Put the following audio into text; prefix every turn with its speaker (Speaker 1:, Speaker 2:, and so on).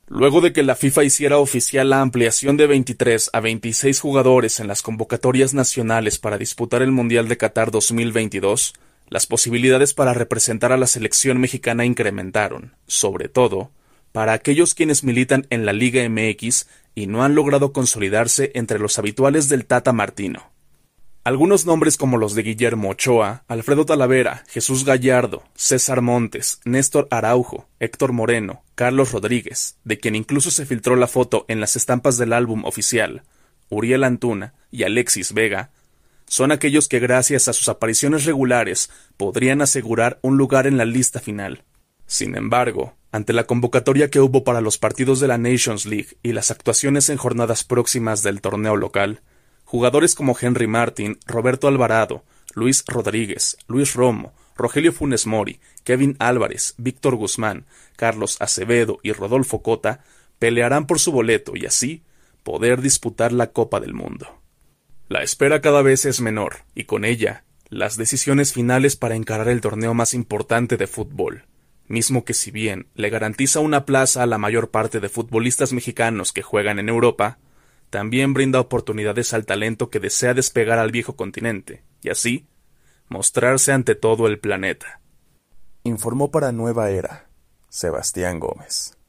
Speaker 1: Luego de que la FIFA hiciera oficial la ampliación de 23 a 26 jugadores en las convocatorias nacionales para disputar el Mundial de Qatar 2022, las posibilidades para representar a la selección mexicana incrementaron, sobre todo, para aquellos quienes militan en la Liga MX y no han logrado consolidarse entre los habituales del Tata Martino. Algunos nombres como los de Guillermo Ochoa, Alfredo Talavera, Jesús Gallardo, César Montes, Néstor Araujo, Héctor Moreno, Carlos Rodríguez, de quien incluso se filtró la foto en las estampas del álbum oficial, Uriel Antuna y Alexis Vega, son aquellos que gracias a sus apariciones regulares podrían asegurar un lugar en la lista final. Sin embargo, ante la convocatoria que hubo para los partidos de la Nations League y las actuaciones en jornadas próximas del torneo local, jugadores como Henry Martin, Roberto Alvarado, Luis Rodríguez, Luis Romo, Rogelio Funes Mori, Kevin Álvarez, Víctor Guzmán, Carlos Acevedo y Rodolfo Cota pelearán por su boleto y así poder disputar la Copa del Mundo. La espera cada vez es menor y con ella las decisiones finales para encarar el torneo más importante de fútbol, mismo que si bien le garantiza una plaza a la mayor parte de futbolistas mexicanos que juegan en Europa, también brinda oportunidades al talento que desea despegar al viejo continente, y así, mostrarse ante todo el planeta.
Speaker 2: Informó para Nueva Era, Sebastián Gómez.